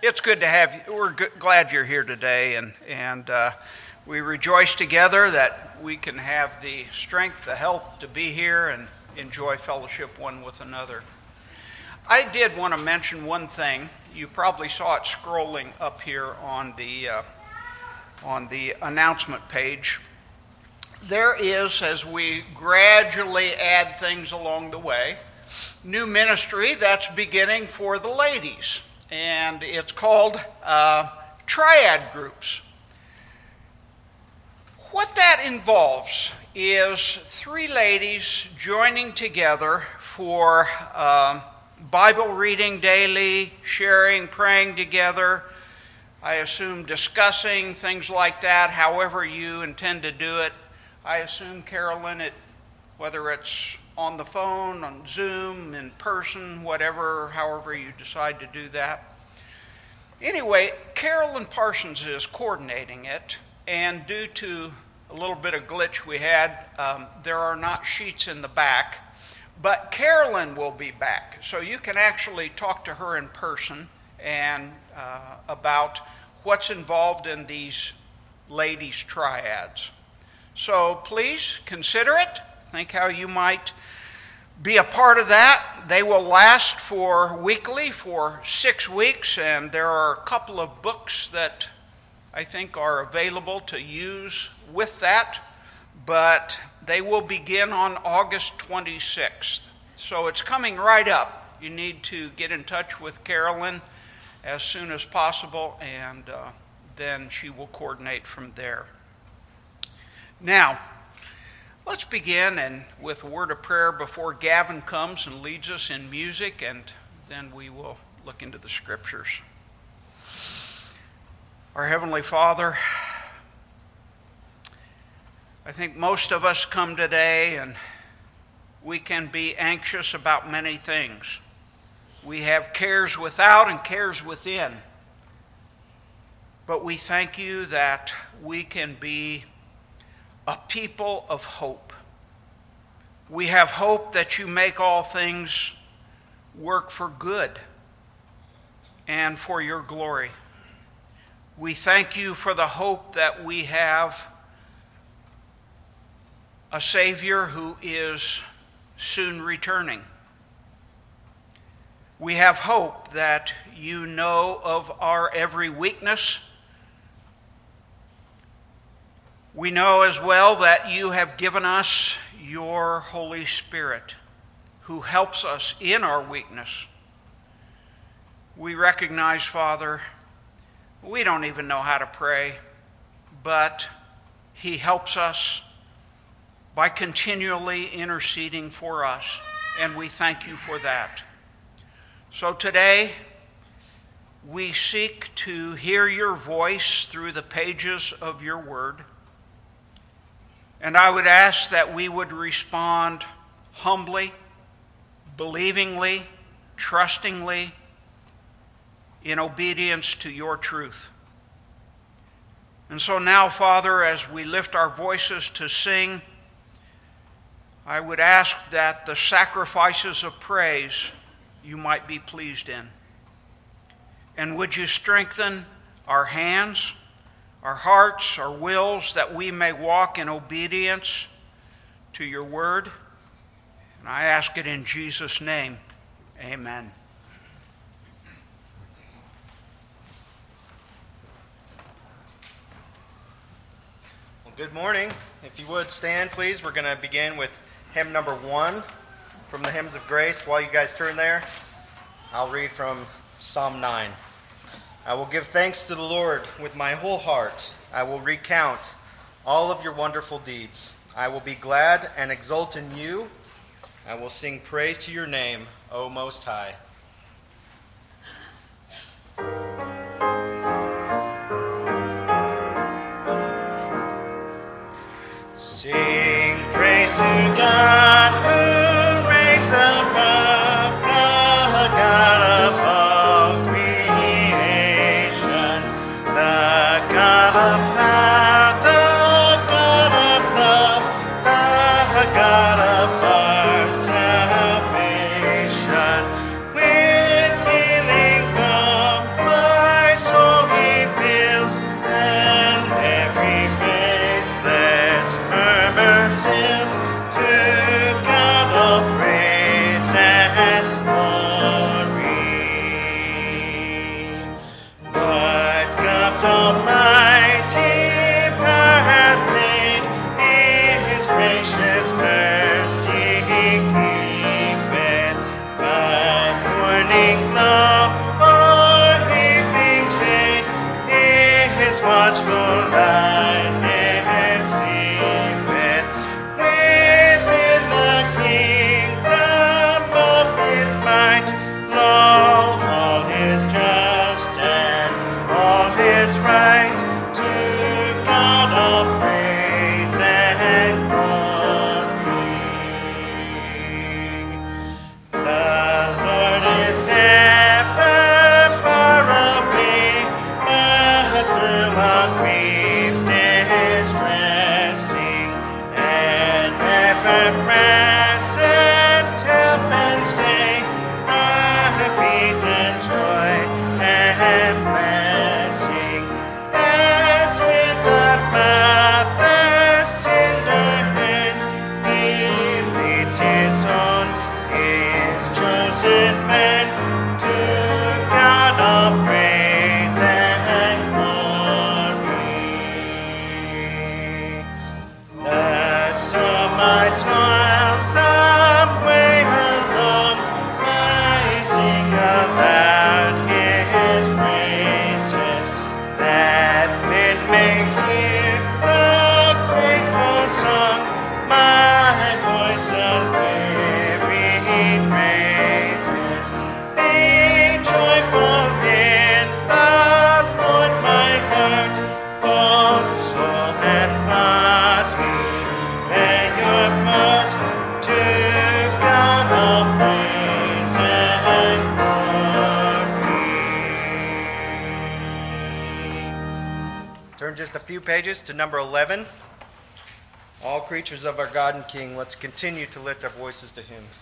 It's good to have you. We're glad you're here today, and we rejoice together that we can have the strength, the health to be here and enjoy fellowship one with another. I did want to mention one thing. You probably saw it scrolling up here on the announcement page. There is, as we gradually add things along the way, new ministry that's beginning for the ladies. And it's called triad groups. What that involves is three ladies joining together for Bible reading daily, sharing, praying together, I assume discussing things like that, however you intend to do it. I assume, Carolyn, whether it's on the phone, on Zoom, in person, whatever, however you decide to do that. Anyway, Carolyn Parsons is coordinating it, and due to a little bit of glitch we had, there are not sheets in the back, but Carolyn will be back, so you can actually talk to her in person and about what's involved in these ladies' triads. So please consider it. Think how you might be a part of that. They will last weekly for 6 weeks, and there are a couple of books that I think are available to use with that, but they will begin on August 26th. So it's coming right up. You need to get in touch with Carolyn as soon as possible, and then she will coordinate from there. Now, let's begin with a word of prayer before Gavin comes and leads us in music, and then we will look into the scriptures. Our Heavenly Father, I think most of us come today and we can be anxious about many things. We have cares without and cares within. But we thank you that we can be a people of hope. We have hope that you make all things work for good and for your glory. We thank you for the hope that we have a Savior who is soon returning. We have hope that you know of our every weakness. We know as well that you have given us your Holy Spirit, who helps us in our weakness. We recognize, Father, we don't even know how to pray, but he helps us by continually interceding for us, and we thank you for that. So today, we seek to hear your voice through the pages of your word. And I would ask that we would respond humbly, believingly, trustingly, in obedience to your truth. And so now, Father, as we lift our voices to sing, I would ask that the sacrifices of praise you might be pleased in. And would you strengthen our hands, our hearts, our wills, that we may walk in obedience to your word. And I ask it in Jesus' name. Amen. Well, good morning. If you would stand, please. We're going to begin with hymn number 1 from the Hymns of Grace. While you guys turn there, I'll read from Psalm 9. I will give thanks to the Lord with my whole heart. I will recount all of your wonderful deeds. I will be glad and exult in you. I will sing praise to your name, O Most High. Sing praise to God who reigns above, the God of all creation, the God of power, the God of love, the God of our salvation. We God's almighty path made, His gracious mercy keepeth. By morning glow or evening shade, His watchful light ne'er sleepeth. Within the kingdom of His might, lo, all is just and all is right. To God all praise and glory. The Lord is never far away, but through all grief distressing, and ever present help and stay, our peace and joy and blessing. As with the Father's tender hand, He leads His own, His chosen band. To God all praise and glory. Thus some I toil some way along, I sing aloud His praises, that men may hear the grateful song, my voice unwearied praises. Be joyful in the Lord, my heart, both soul and body, bear your part. To God all praise and glory. Turn just a few pages to number 11. All creatures of our God and King, let's continue to lift our voices to Him.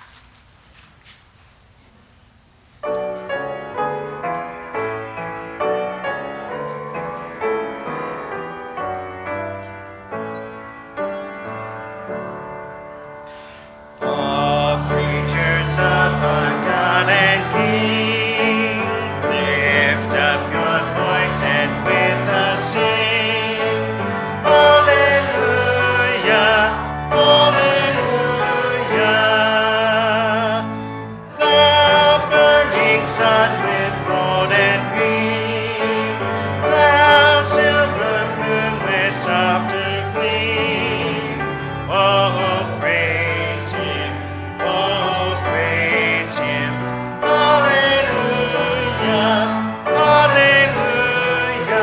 All creatures of our God and King, lift up your voice and with us sing. Alleluia, alleluia. Thou burning sun with golden beam, thou silver moon with softer gleam. Oh, praise Him, oh, praise Him. Alleluia, alleluia,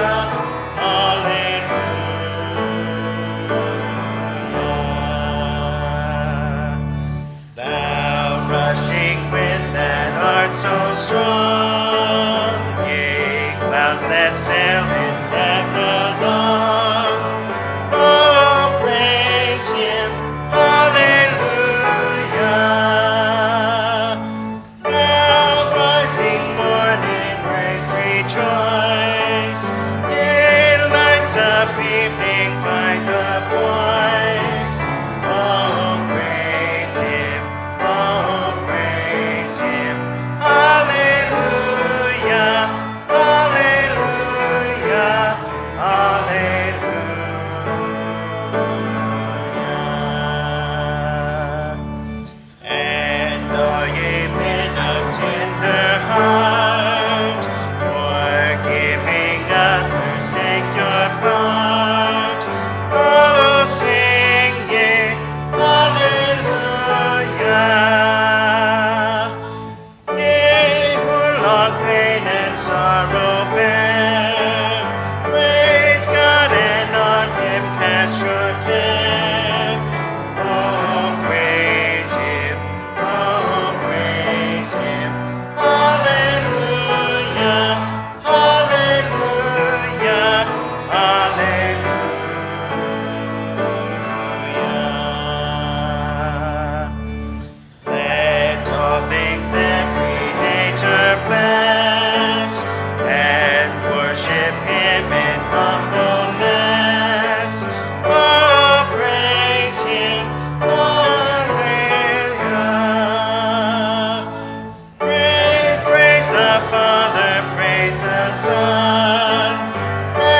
alleluia. Thou rushing wind that art so strong, yea, clouds that sail in heaven along. Oh, praise Him, alleluia. Thou rising morning rays rejoice, yea, lights of evening find a voice. Oh, praise Him, oh, praise Him. Alleluia, alleluia, alleluia. And all ye men of tender heart, forgiving others, take your part. Oh, sing ye, alleluia. Ye who long pain and sorrow bear, praise God and on Him cast your care. Oh, praise Him, oh, praise Him. Alleluia, alleluia, alleluia. Let all things that Creator bless, and worship Him in humbleness. Oh, praise Him, alleluia. Praise, praise the Father, praise the Son,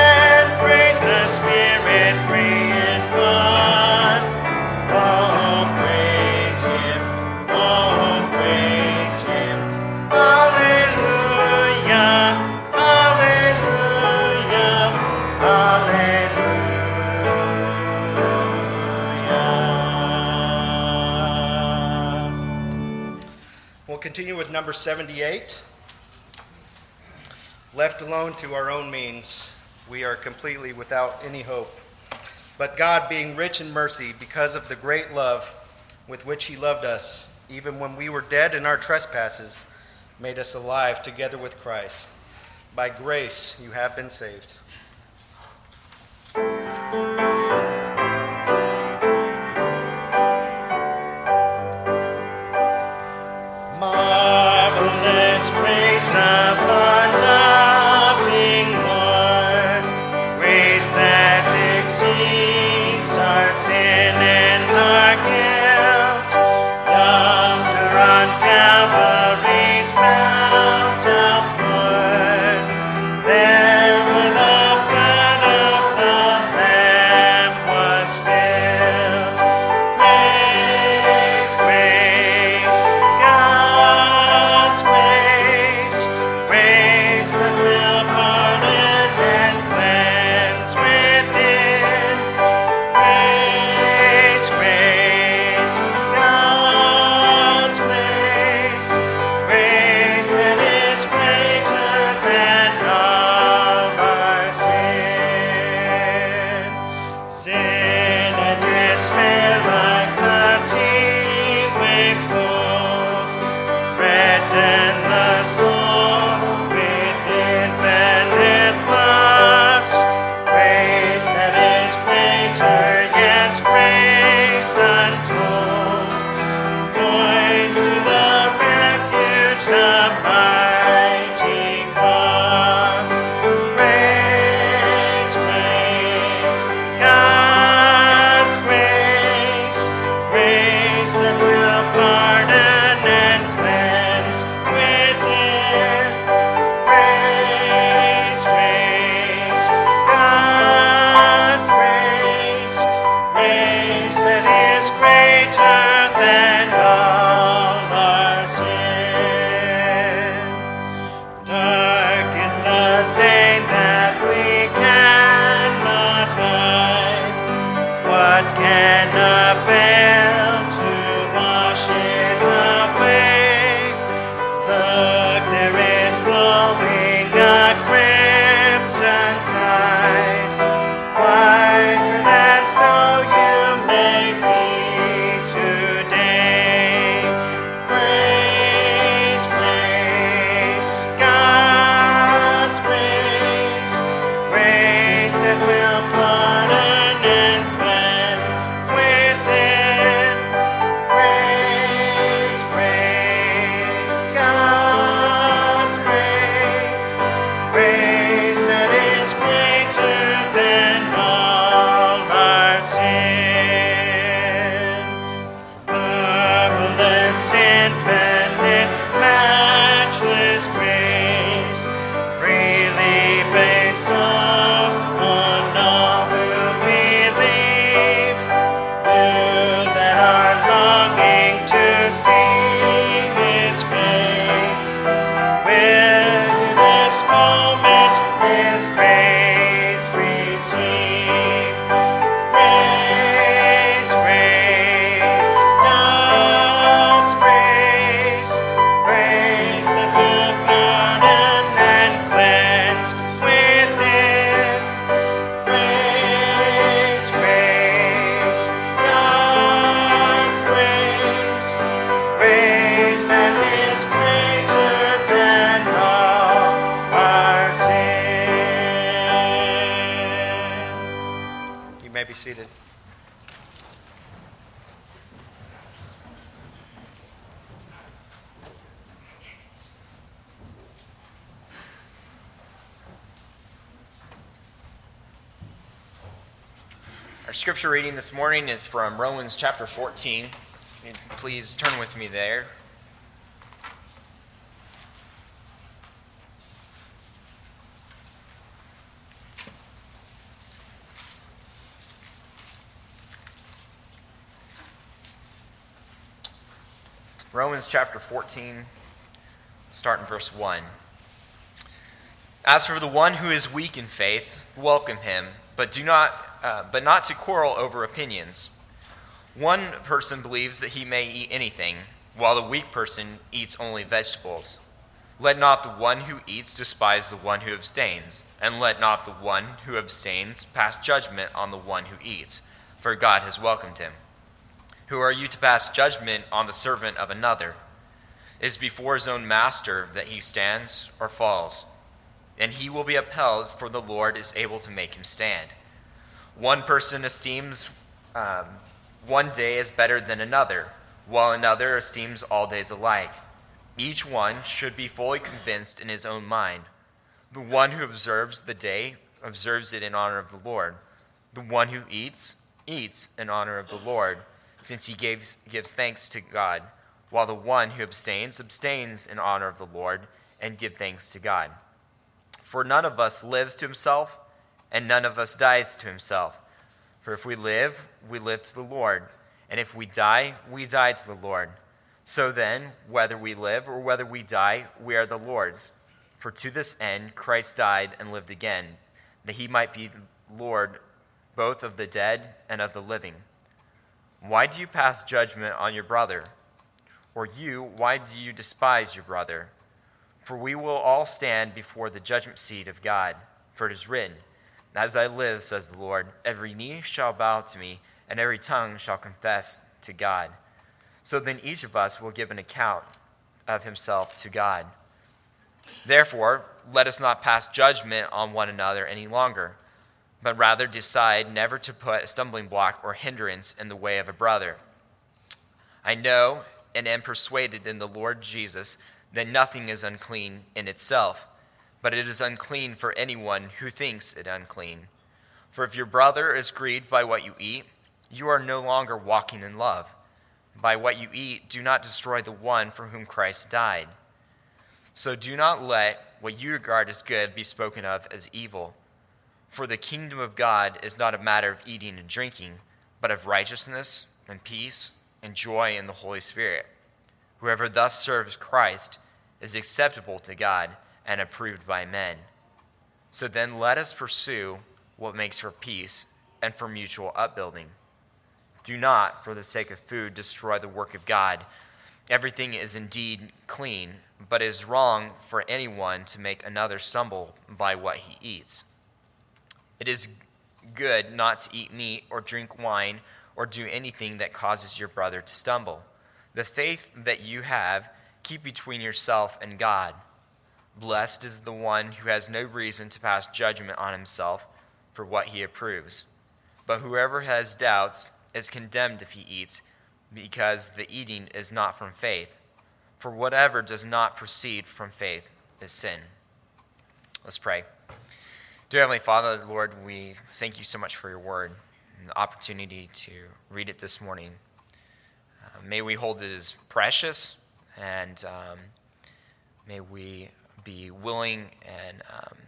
continue with number 78. Left alone to our own means, we are completely without any hope. But God, being rich in mercy, because of the great love with which he loved us, even when we were dead in our trespasses, made us alive together with Christ. By grace you have been saved. Marvelous grace of our loving Lord, grace that exceeds our sin and our guilt. Yonder on Calvary's mount upward, there where the blood of the Lamb was spilled. Grace, grace, God's grace, grace that will pardon and cleanse within. Grace, grace, God's grace, grace that is greater than all our sin. Sin and despair like the sea waves cold threaten the soul with infinite lust. Grace that is greater, yes, grace untold, points to the refuge, the mighty cross. Grace, grace, God's grace, grace that will pardon and cleanse within. Grace, grace, God's grace, grace that is greater than all our sin. Dark is the stain that we cannot hide. What can avail to wash it away? Look, there is flowing a crimson tide. Whiter than snow you may be today. Grace, grace, God's grace, grace that will pardon and cleanse within. Grace, grace, God's grace, grace that is greater than all our sin. Marvelous, infinite, matchless grace, freely bestowed on all who believe, you that are longing to see his face, will in this moment his grace receive. Grace, grace, God's grace, grace that will pardon and cleanse within. Grace, grace, God's grace, grace that is greater than all our sin. You may be seated. Our scripture reading this morning is from Romans chapter 14. Please turn with me there. Romans chapter 14, start in verse 1. As for the one who is weak in faith, welcome him, but not to quarrel over opinions. One person believes that he may eat anything, while the weak person eats only vegetables. Let not the one who eats despise the one who abstains, and let not the one who abstains pass judgment on the one who eats, for God has welcomed him. Who are you to pass judgment on the servant of another? It is before his own master that he stands or falls, and he will be upheld, for the Lord is able to make him stand. One person esteems one day as better than another, while another esteems all days alike. Each one should be fully convinced in his own mind. The one who observes the day observes it in honor of the Lord. The one who eats, eats in honor of the Lord, since he gives thanks to God, while the one who abstains, abstains in honor of the Lord, and give thanks to God. For none of us lives to himself, and none of us dies to himself. For if we live to the Lord, and if we die to the Lord. So then, whether we live or whether we die, we are the Lord's. For to this end Christ died and lived again, that he might be Lord both of the dead and of the living. Why do you pass judgment on your brother? Or you, why do you despise your brother? For we will all stand before the judgment seat of God. For it is written, As I live, says the Lord, every knee shall bow to me, and every tongue shall confess to God. So then each of us will give an account of himself to God. Therefore, let us not pass judgment on one another any longer, but rather decide never to put a stumbling block or hindrance in the way of a brother. I know and am persuaded in the Lord Jesus that nothing is unclean in itself, but it is unclean for anyone who thinks it unclean. For if your brother is grieved by what you eat, you are no longer walking in love. By what you eat, do not destroy the one for whom Christ died. So do not let what you regard as good be spoken of as evil. For the kingdom of God is not a matter of eating and drinking, but of righteousness and peace and joy in the Holy Spirit. Whoever thus serves Christ is acceptable to God and approved by men. So then let us pursue what makes for peace and for mutual upbuilding. Do not, for the sake of food, destroy the work of God. Everything is indeed clean, but it is wrong for anyone to make another stumble by what he eats. It is good not to eat meat or drink wine or do anything that causes your brother to stumble. The faith that you have, keep between yourself and God. Blessed is the one who has no reason to pass judgment on himself for what he approves. But whoever has doubts is condemned if he eats, because the eating is not from faith. For whatever does not proceed from faith is sin. Let's pray. Dear Heavenly Father, Lord, we thank you so much for your word and the opportunity to read it this morning. May we hold it as precious, and may we be willing and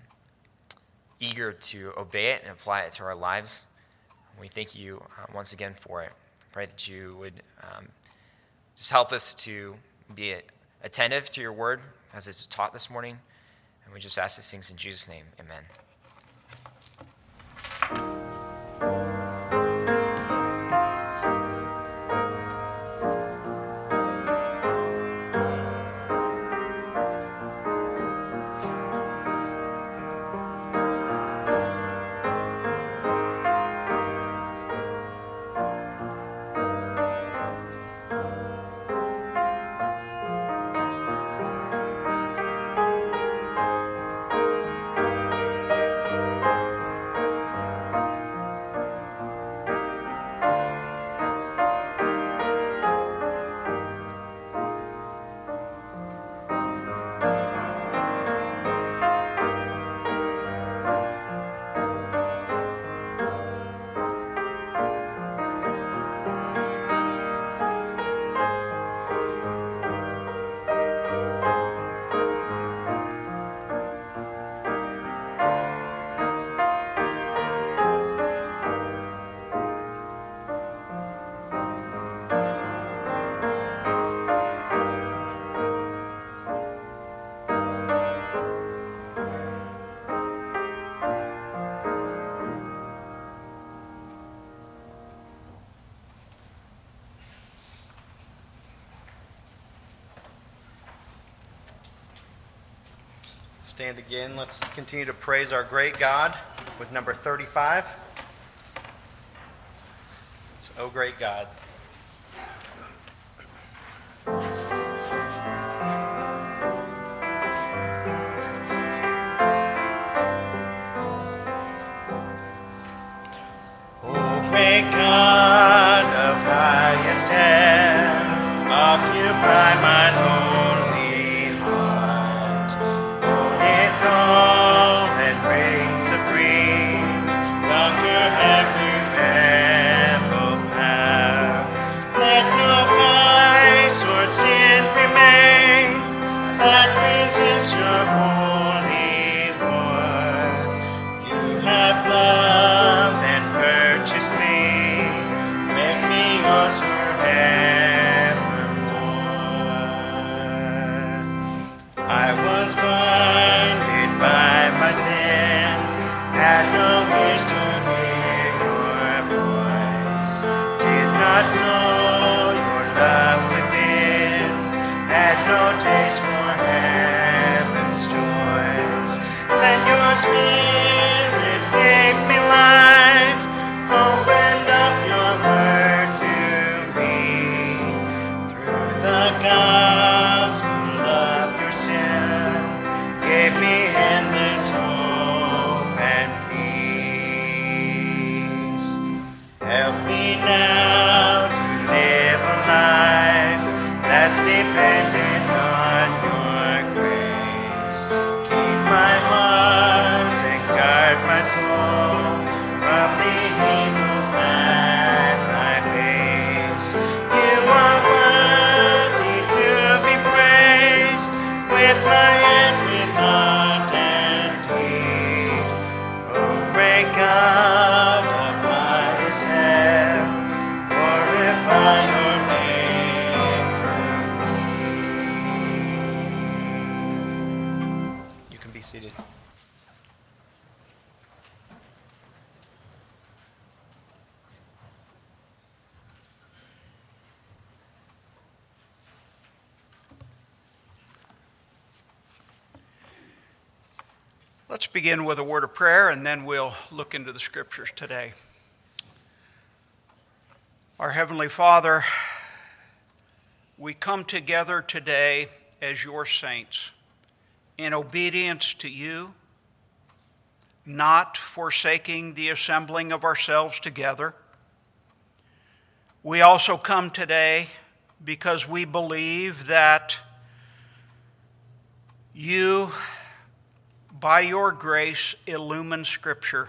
eager to obey it and apply it to our lives. We thank you once again for it. Pray that you would just help us to be attentive to your word as it's taught this morning. And we just ask these things in Jesus' name. Amen. stand again. Let's continue to praise our great God with number 35. It's O Great God. Great God of highest heaven, occupy my lonely heart. Own it all and reign supreme, conquer every rebel power. Let no vice or sin remain that resists your holy word. You have loved and purchased me, make me yours forevermore. I was blinded by my sin, had no ears to hear your voice, did not know your love within, had no taste for heaven's joys. Then your Spirit gave me life, opened up your word to me. Through the gospel of your sin, gave me endless hope and peace. Help me now to live a life that's dependent on your grace. Keep my heart and guard my soul from the evils that I face. You are worthy to be praised with my every thought and deed. O great God of highest heaven, glorify your name through me. You can be seated. Let's begin with a word of prayer, and then we'll look into the scriptures today. Our Heavenly Father, we come together today as your saints in obedience to you, not forsaking the assembling of ourselves together. We also come today because we believe that you, by your grace, illumine Scripture.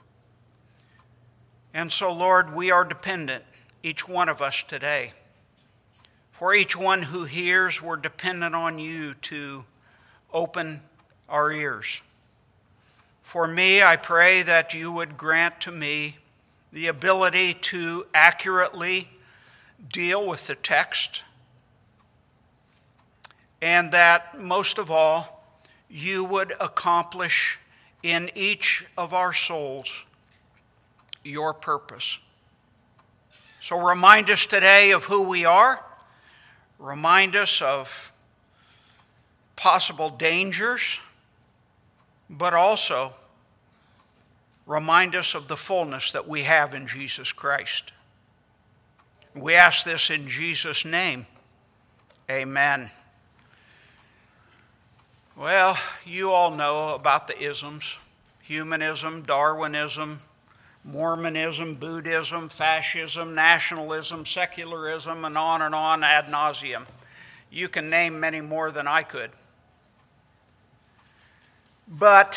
And so, Lord, we are dependent, each one of us today. For each one who hears, we're dependent on you to open our ears. For me, I pray that you would grant to me the ability to accurately deal with the text, and that, most of all, you would accomplish in each of our souls your purpose. So remind us today of who we are. Remind us of possible dangers, but also remind us of the fullness that we have in Jesus Christ. We ask this in Jesus' name. Amen. Well, you all know about the isms: humanism, Darwinism, Mormonism, Buddhism, fascism, nationalism, secularism, and on ad nauseum. You can name many more than I could. But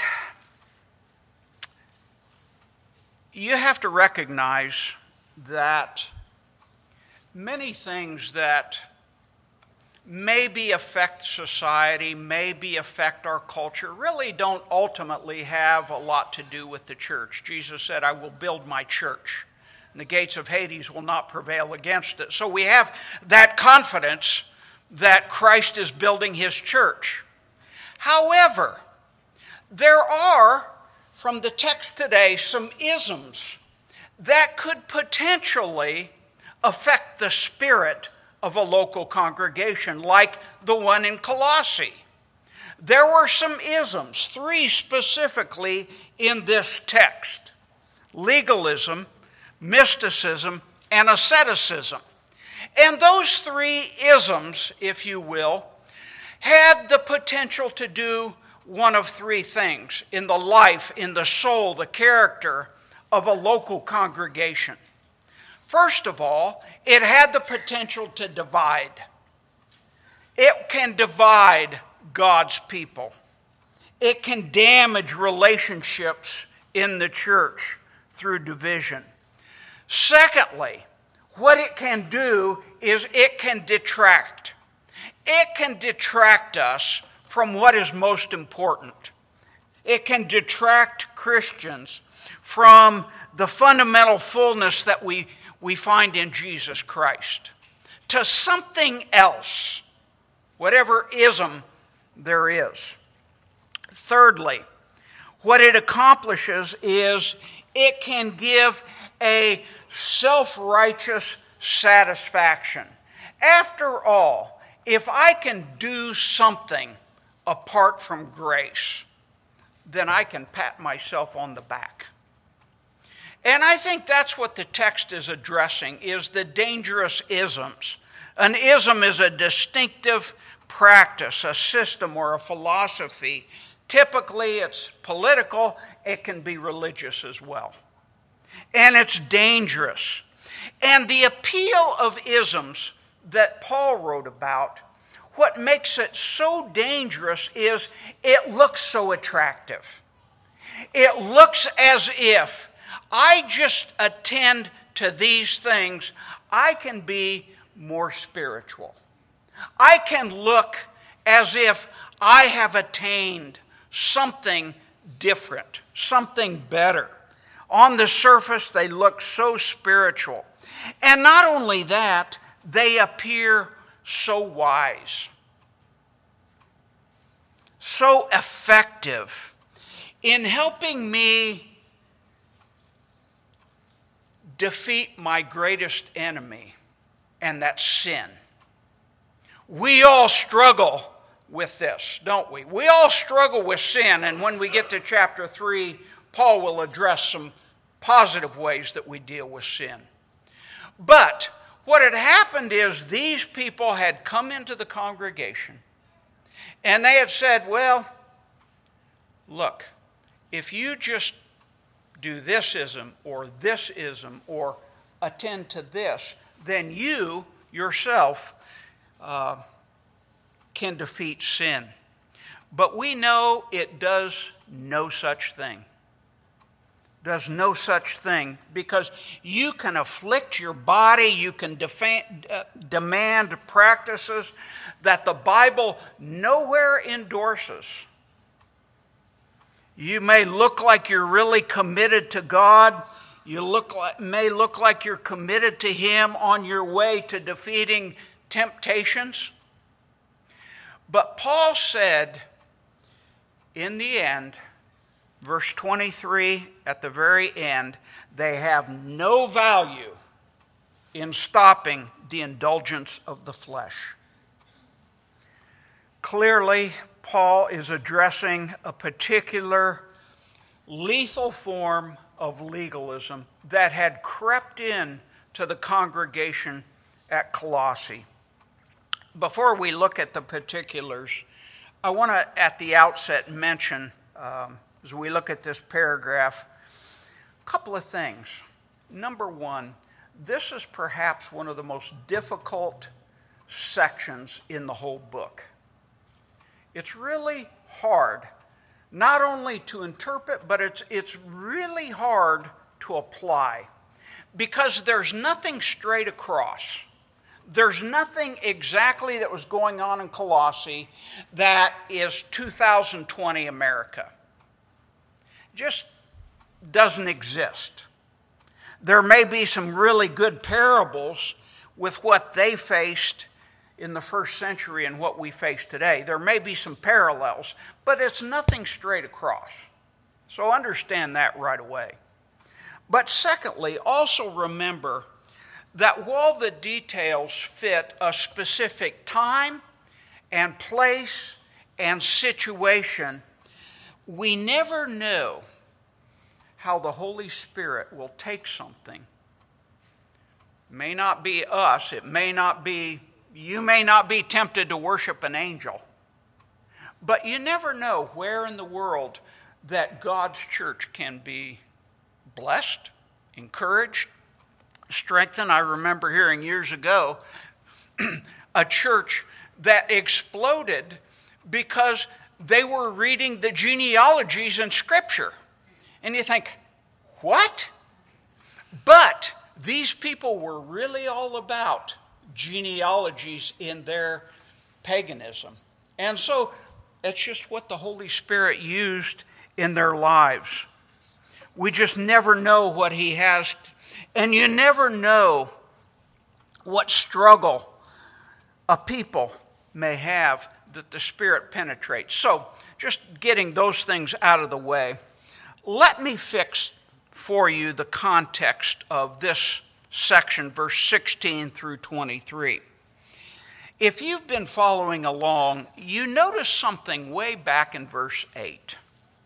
you have to recognize that many things that maybe affect society, maybe affect our culture, really don't ultimately have a lot to do with the church. Jesus said, I will build my church, and the gates of Hades will not prevail against it. So we have that confidence that Christ is building his church. However, there are, from the text today, some isms that could potentially affect the spirit of a local congregation, like the one in Colossae. there were some isms, 3 specifically in this text: legalism, mysticism, and asceticism. And those 3 isms, if you will, had the potential to do one of 3 things in the life, in the soul, the character of a local congregation. First of all, it had the potential to divide. It can divide God's people. It can damage relationships in the church through division. Secondly, what it can do is it can detract. It can detract us from what is most important. It can detract Christians from the fundamental fullness that we find in Jesus Christ to something else, whatever ism there is. Thirdly, what it accomplishes is it can give a self-righteous satisfaction. After all, if I can do something apart from grace, then I can pat myself on the back. And I think that's what the text is addressing, is the dangerous isms. An ism is a distinctive practice, a system, or a philosophy. Typically, it's political. It can be religious as well. And it's dangerous. And the appeal of isms that Paul wrote about, what makes it so dangerous is it looks so attractive. It looks as if I just attend to these things, I can be more spiritual. I can look as if I have attained something different, something better. On the surface, they look so spiritual. And not only that, they appear so wise, so effective in helping me defeat my greatest enemy, and that's sin. We all struggle with this, don't we? We all struggle with sin, and when we get to chapter 3, Paul will address some positive ways that we deal with sin. But what had happened is these people had come into the congregation, and they had said, well, look, if you just do this ism or attend to this, then you yourself can defeat sin. But we know it does no such thing. Does no such thing, because you can afflict your body, you can demand practices that the Bible nowhere endorses. You may look like you're really committed to God. You may look like you're committed to Him on your way to defeating temptations. But Paul said, in the end, verse 23 at the very end, they have no value in stopping the indulgence of the flesh. Clearly, Paul is addressing a particular lethal form of legalism that had crept in to the congregation at Colossae. Before we look at the particulars, I want to at the outset mention, as we look at this paragraph, a couple of things. Number one, this is perhaps one of the most difficult sections in the whole book. It's really hard, not only to interpret, but it's really hard to apply, because there's nothing straight across. There's nothing exactly that was going on in Colossae that is 2020 America. It just doesn't exist. There may be some really good parables with what they faced in the first century and what we face today. There may be some parallels, but it's nothing straight across. So understand that right away. But secondly, also remember that while the details fit a specific time and place and situation, we never know how the Holy Spirit will take something. It may not be us, you may not be tempted to worship an angel, but you never know where in the world that God's church can be blessed, encouraged, strengthened. I remember hearing years ago a church that exploded because they were reading the genealogies in Scripture. And you think, what? But these people were really all about genealogies in their paganism. And so it's just what the Holy Spirit used in their lives. We just never know what He has. And you never know what struggle a people may have that the Spirit penetrates. So, just getting those things out of the way, let me fix for you the context of this section, verse 16 through 23. If you've been following along, you notice something way back in verse 8.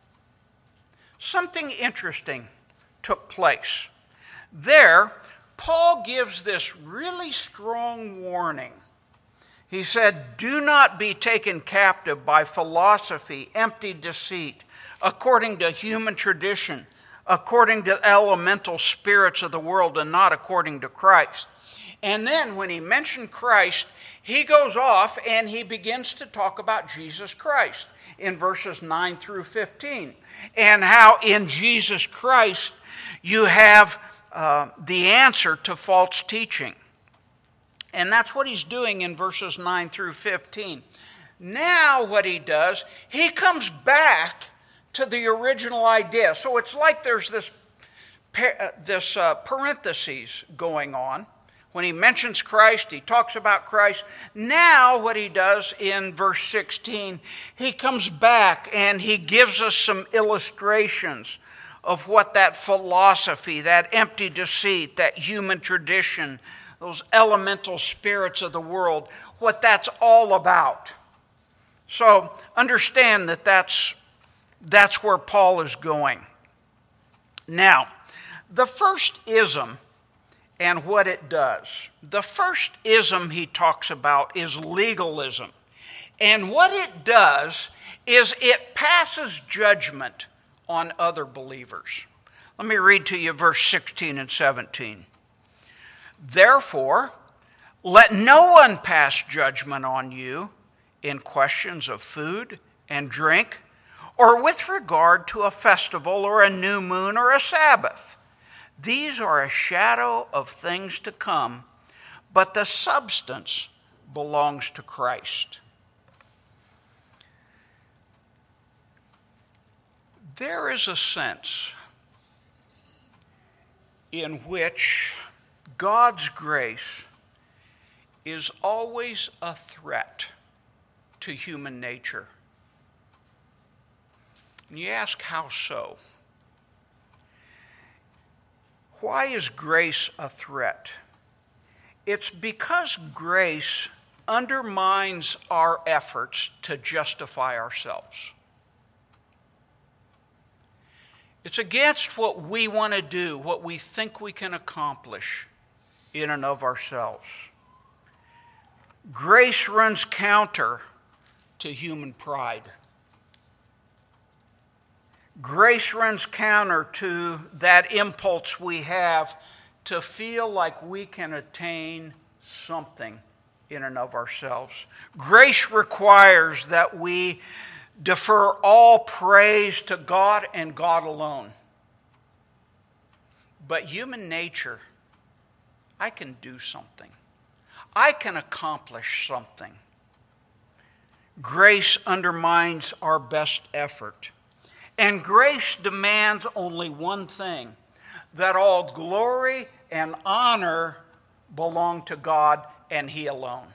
Something interesting took place. There, Paul gives this really strong warning. He said, "Do not be taken captive by philosophy, empty deceit, according to human tradition, according to elemental spirits of the world, and not according to Christ." And then when he mentioned Christ, he goes off and he begins to talk about Jesus Christ in verses 9 through 15, and how in Jesus Christ you have the answer to false teaching. And that's what he's doing in verses 9 through 15. Now what he does, he comes back to the original idea. So it's like there's this parentheses going on. When he mentions Christ, he talks about Christ. Now what he does in verse 16, he comes back and he gives us some illustrations of what that philosophy, that empty deceit, that human tradition, those elemental spirits of the world, what that's all about. So understand that that's where Paul is going. Now, the first ism and what it does. The first ism he talks about is legalism. And what it does is it passes judgment on other believers. Let me read to you verse 16 and 17. "Therefore, let no one pass judgment on you in questions of food and drink, or with regard to a festival or a new moon or a Sabbath. These are a shadow of things to come, but the substance belongs to Christ." There is a sense in which God's grace is always a threat to human nature. And you ask, how so? Why is grace a threat? It's because grace undermines our efforts to justify ourselves. It's against what we want to do, what we think we can accomplish in and of ourselves. Grace runs counter to human pride. Grace runs counter to that impulse we have to feel like we can attain something in and of ourselves. Grace requires that we defer all praise to God and God alone. But human nature, I can do something. I can accomplish something. Grace undermines our best effort. And grace demands only one thing, that all glory and honor belong to God and He alone.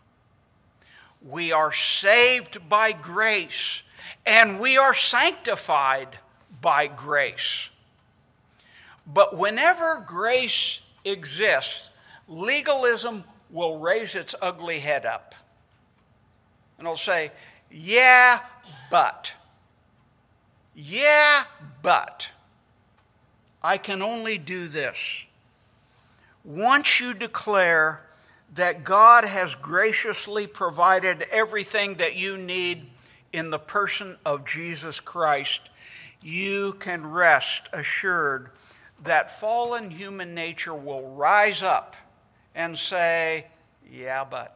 We are saved by grace, and we are sanctified by grace. But whenever grace exists, legalism will raise its ugly head up. And it'll say, Yeah, but. Yeah, but. I can only do this. Once you declare that God has graciously provided everything that you need in the person of Jesus Christ, you can rest assured that fallen human nature will rise up and say, yeah, but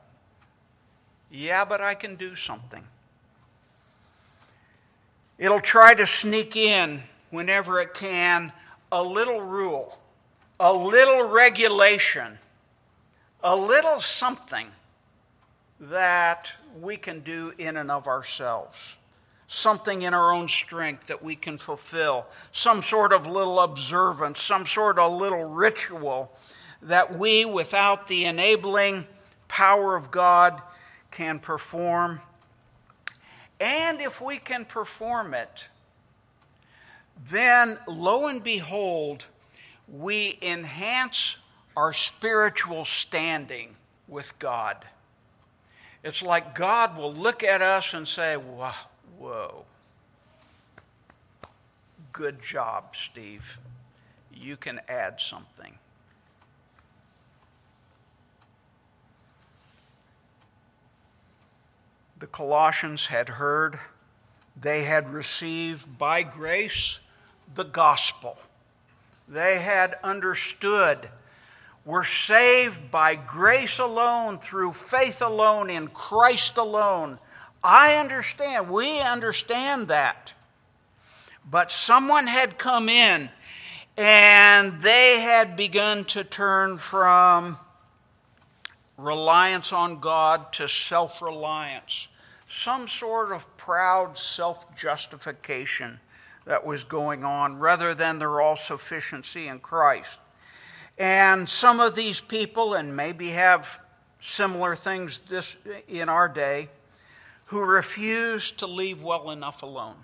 I can do something. It'll try to sneak in whenever it can a little rule, a little regulation, a little something that we can do in and of ourselves. Something in our own strength that we can fulfill. Some sort of little observance, some sort of little ritual that we, without the enabling power of God, can perform. And if we can perform it, then lo and behold, we enhance our spiritual standing with God. It's like God will look at us and say, whoa, good job, Steve. You can add something. The Colossians had heard, they had received by grace the gospel. They had understood, we're saved by grace alone, through faith alone, in Christ alone. I understand, we understand that. But someone had come in and they had begun to turn from reliance on God to self-reliance. Some sort of proud self-justification that was going on rather than their all-sufficiency in Christ. And some of these people, and maybe have similar things this in our day, who refuse to leave well enough alone.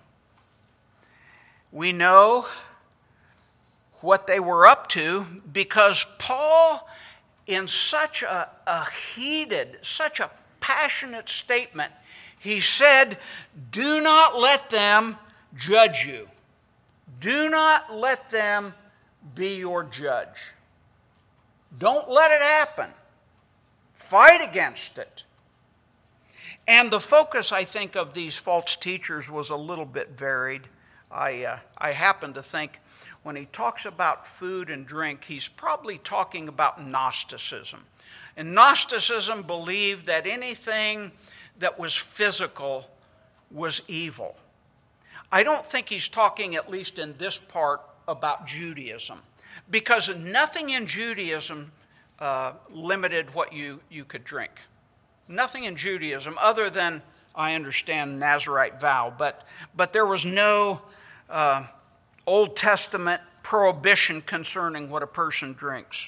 We know what they were up to because Paul, in such a heated, such a passionate statement, he said, do not let them judge you. Do not let them be your judge. Don't let it happen. Fight against it. And the focus, I think, of these false teachers was a little bit varied. I happen to think when he talks about food and drink, he's probably talking about Gnosticism. And Gnosticism believed that anything that was physical was evil. I don't think he's talking, at least in this part, about Judaism. Because nothing in Judaism limited what you could drink. Nothing in Judaism other than, I understand, Nazirite vow. But there was no Old Testament prohibition concerning what a person drinks.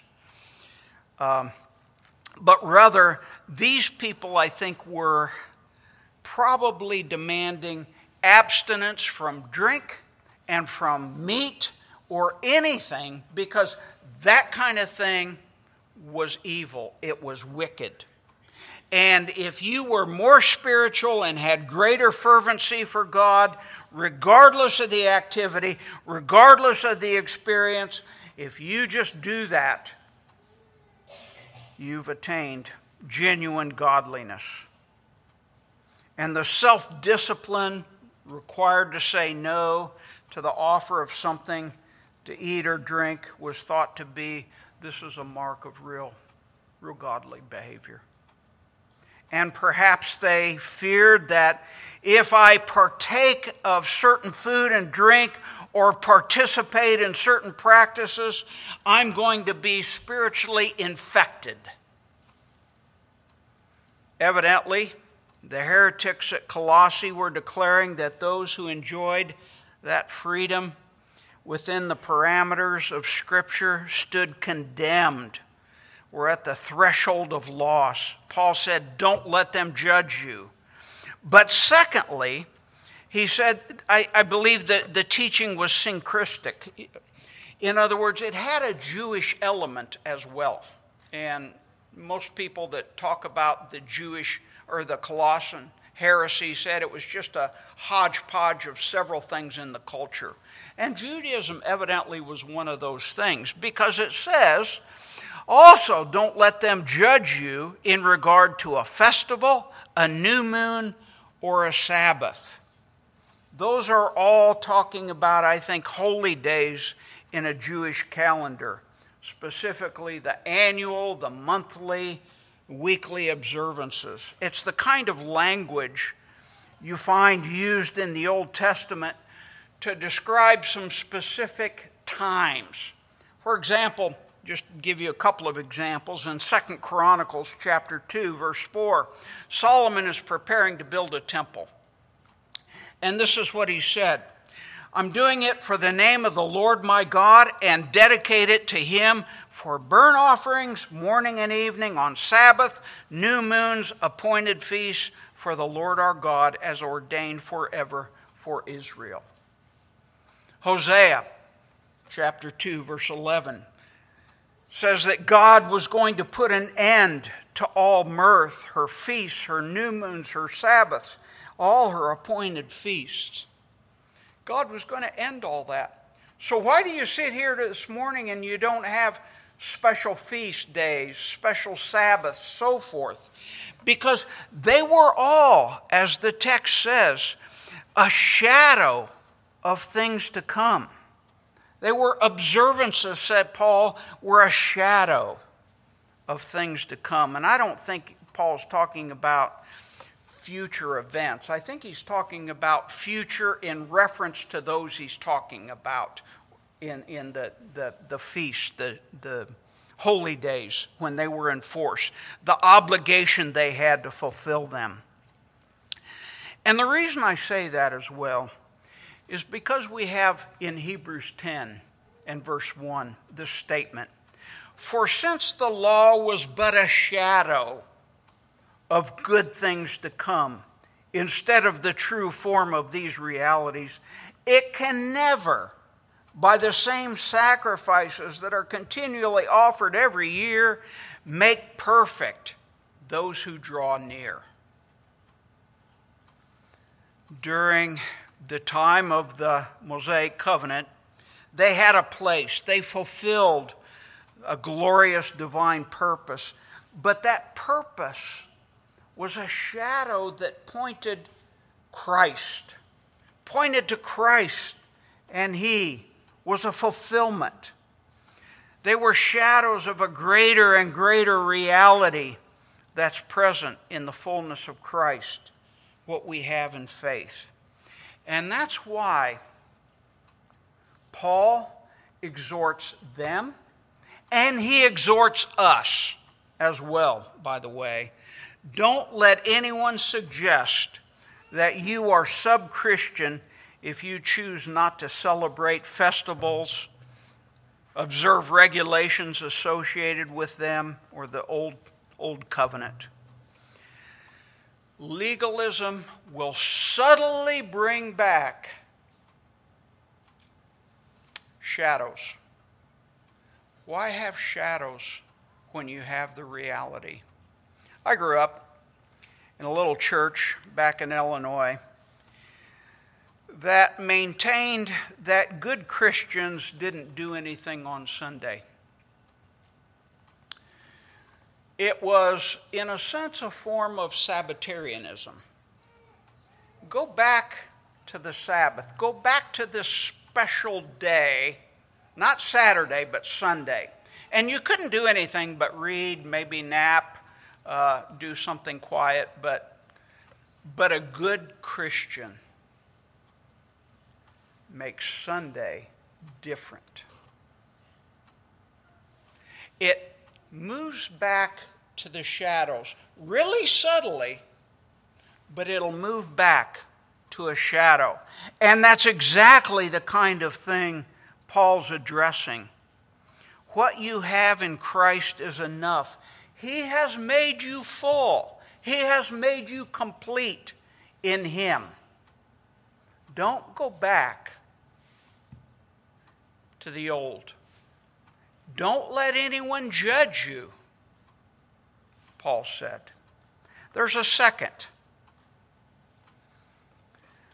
But rather, these people, I think, were probably demanding abstinence from drink and from meat or anything, because that kind of thing was evil. It was wicked. And if you were more spiritual and had greater fervency for God, regardless of the activity, regardless of the experience, if you just do that, you've attained genuine godliness. And the self-discipline required to say no to the offer of something to eat or drink was thought to be, this is a mark of real godly behavior. And perhaps they feared that if I partake of certain food and drink or participate in certain practices, I'm going to be spiritually infected. Evidently, the heretics at Colossae were declaring that those who enjoyed that freedom within the parameters of Scripture stood condemned, were at the threshold of loss. Paul said, don't let them judge you. But secondly, he said, I believe that the teaching was syncretic. In other words, it had a Jewish element as well. And most people that talk about the Jewish or the Colossian heresy said it was just a hodgepodge of several things in the culture. And Judaism evidently was one of those things, because it says, also don't let them judge you in regard to a festival, a new moon, or a Sabbath. Those are all talking about, I think, holy days in a Jewish calendar, specifically the annual, the monthly, weekly observances. It's the kind of language you find used in the Old Testament to describe some specific times. For example, just give you a couple of examples. In 2 Chronicles chapter 2, verse 4, Solomon is preparing to build a temple. And this is what he said: I'm doing it for the name of the Lord my God, and dedicate it to him for burnt offerings, morning and evening, on Sabbath, new moons, appointed feasts, for the Lord our God, as ordained forever for Israel. Hosea chapter 2, verse 11 says that God was going to put an end to all mirth, her feasts, her new moons, her Sabbaths, all her appointed feasts. God was going to end all that. So why do you sit here this morning and you don't have special feast days, special Sabbaths, so forth? Because they were all, as the text says, a shadow of things to come. They were observances, said Paul, were a shadow of things to come. And I don't think Paul's talking about future events. I think he's talking about future in reference to those he's talking about in the feast, the holy days when they were in force, the obligation they had to fulfill them. And the reason I say that as well is because we have in Hebrews 10 and verse 1 this statement: for since the law was but a shadow of good things to come, instead of the true form of these realities, it can never, by the same sacrifices that are continually offered every year, make perfect those who draw near. During the time of the Mosaic covenant, they had a place. They fulfilled a glorious divine purpose. But that purpose was a shadow that pointed to Christ, and he was a fulfillment. They were shadows of a greater and greater reality that's present in the fullness of Christ, what we have in faith. And that's why Paul exhorts them, and he exhorts us as well, by the way. Don't let anyone suggest that you are sub-Christian if you choose not to celebrate festivals, observe regulations associated with them, or the old covenant. Legalism will subtly bring back shadows. Why have shadows when you have the reality? I grew up in a little church back in Illinois that maintained that good Christians didn't do anything on Sunday. It was, in a sense, a form of Sabbatarianism. Go back to the Sabbath. Go back to this special day, not Saturday, but Sunday. And you couldn't do anything but read, maybe nap, do something quiet, but a good Christian makes Sunday different. It moves back to the shadows, really subtly, but it'll move back to a shadow. And that's exactly the kind of thing Paul's addressing. What you have in Christ is enough. He has made you full. He has made you complete in Him. Don't go back to the old. Don't let anyone judge you, Paul said. There's a second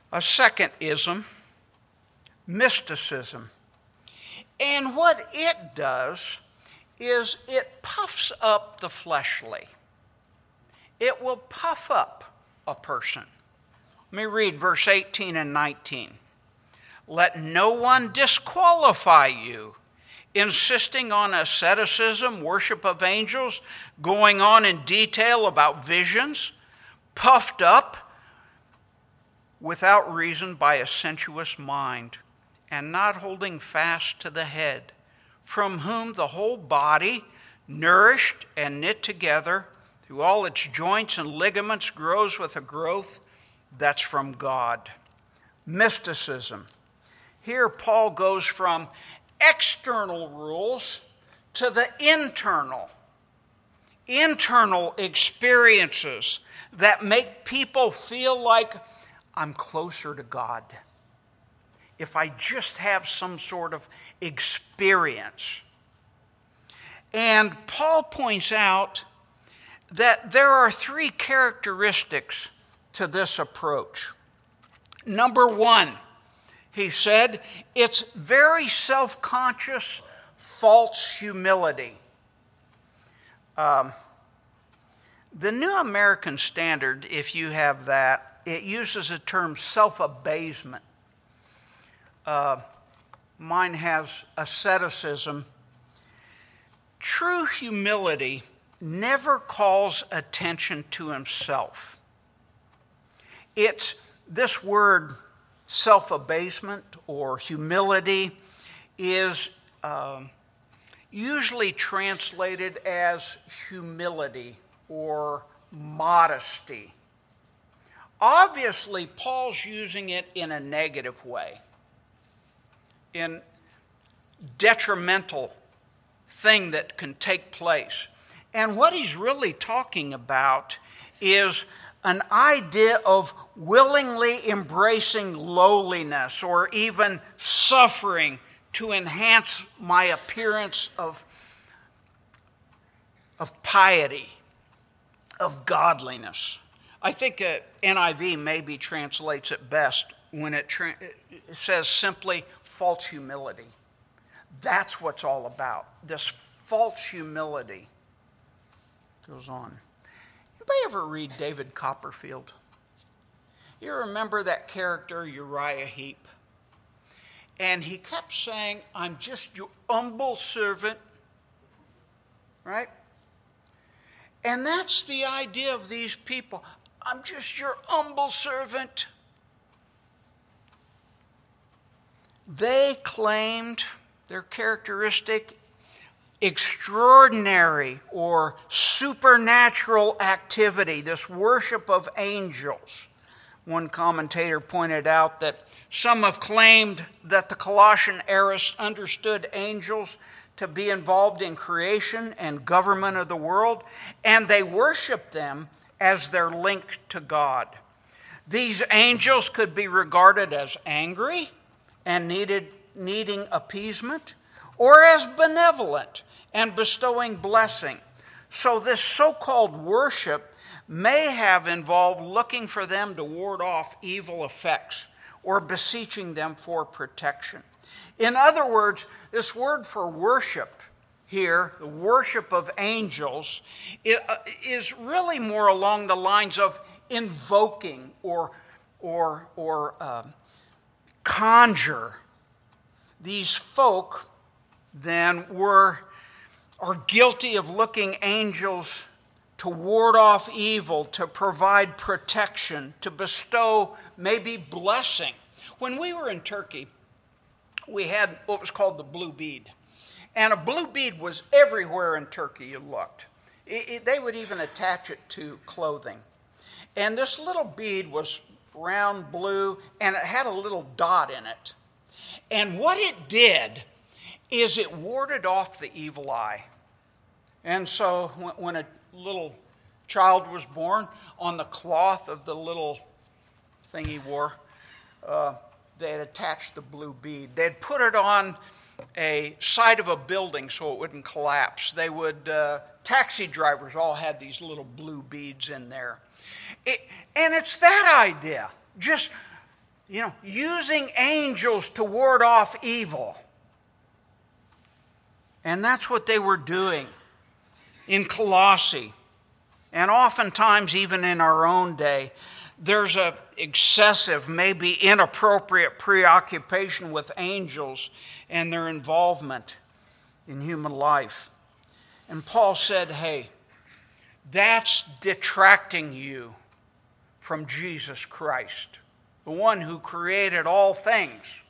A second ism, mysticism. And what it does is it puffs up the fleshly. It will puff up a person. Let me read verse 18 and 19. Let no one disqualify you, insisting on asceticism, worship of angels, going on in detail about visions, puffed up without reason by a sensuous mind, and not holding fast to the head, from whom the whole body, nourished and knit together through all its joints and ligaments, grows with a growth that's from God. Mysticism. Here Paul goes from external rules to the internal experiences that make people feel like I'm closer to God. If I just have some sort of experience. And Paul points out that there are three characteristics to this approach. Number one, he said, it's very self-conscious, false humility. The New American Standard, if you have that, it uses the term self-abasement. Mine has asceticism. True humility never calls attention to himself. It's this word, self-abasement or humility, is usually translated as humility or modesty. Obviously, Paul's using it in a negative way, in detrimental thing that can take place. And what he's really talking about is an idea of willingly embracing lowliness or even suffering to enhance my appearance of piety, of godliness. I think NIV maybe translates it best when it says simply false humility. That's what's all about, this false humility. Goes on. Anybody ever read David Copperfield? You remember that character Uriah Heep? And he kept saying, I'm just your humble servant. Right? And that's the idea of these people. I'm just your humble servant. They claimed their characteristic extraordinary or supernatural activity, this worship of angels. One commentator pointed out that some have claimed that the Colossian eras understood angels to be involved in creation and government of the world, and they worshiped them as their link to God. These angels could be regarded as angry and needing appeasement, or as benevolent and bestowing blessing. So this so-called worship may have involved looking for them to ward off evil effects or beseeching them for protection. In other words, this word for worship here, the worship of angels, is really more along the lines of invoking or conjure. These folk then are guilty of looking angels to ward off evil, to provide protection, to bestow maybe blessing. When we were in Turkey, we had what was called the blue bead. And a blue bead was everywhere in Turkey you looked. They would even attach it to clothing. And this little bead was round blue, and it had a little dot in it. And what it did is it warded off the evil eye. And so when a little child was born, on the cloth of the little thing he wore, they had attached the blue bead. They'd put it on a side of a building so it wouldn't collapse. Taxi drivers all had these little blue beads in there. And it's that idea. Just using angels to ward off evil. And that's what they were doing in Colossae. And oftentimes, even in our own day, there's an excessive, maybe inappropriate preoccupation with angels and their involvement in human life. And Paul said, hey, that's detracting you from Jesus Christ, the one who created all things.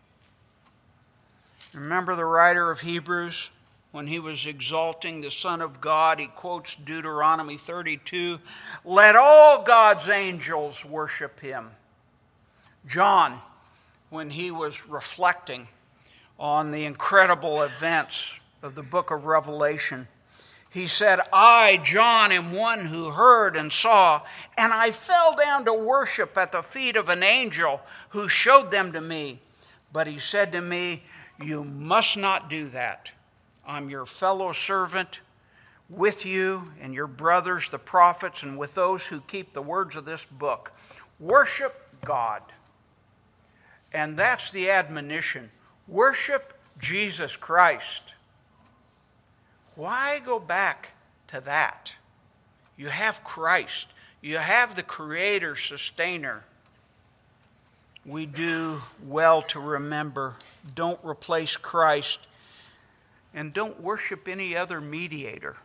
Remember the writer of Hebrews, when he was exalting the Son of God, he quotes Deuteronomy 32, "Let all God's angels worship him." John, when he was reflecting on the incredible events of the book of Revelation, he said, "I, John, am one who heard and saw, and I fell down to worship at the feet of an angel who showed them to me. But he said to me, 'You must not do that. I'm your fellow servant with you and your brothers, the prophets, and with those who keep the words of this book. Worship God.'" And that's the admonition. Worship Jesus Christ. Why go back to that? You have Christ. You have the Creator, Sustainer. We do well to remember, don't replace Christ, and don't worship any other mediator,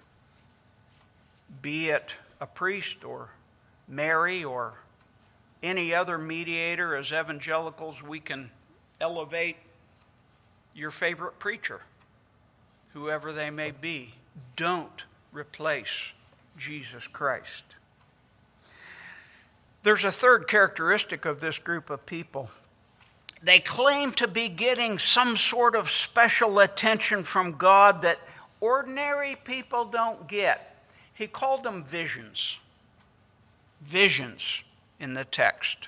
be it a priest or Mary or any other mediator. As evangelicals, we can elevate your favorite preacher, whoever they may be. Don't replace Jesus Christ. There's a third characteristic of this group of people. They claim to be getting some sort of special attention from God that ordinary people don't get. He called them visions. Visions in the text.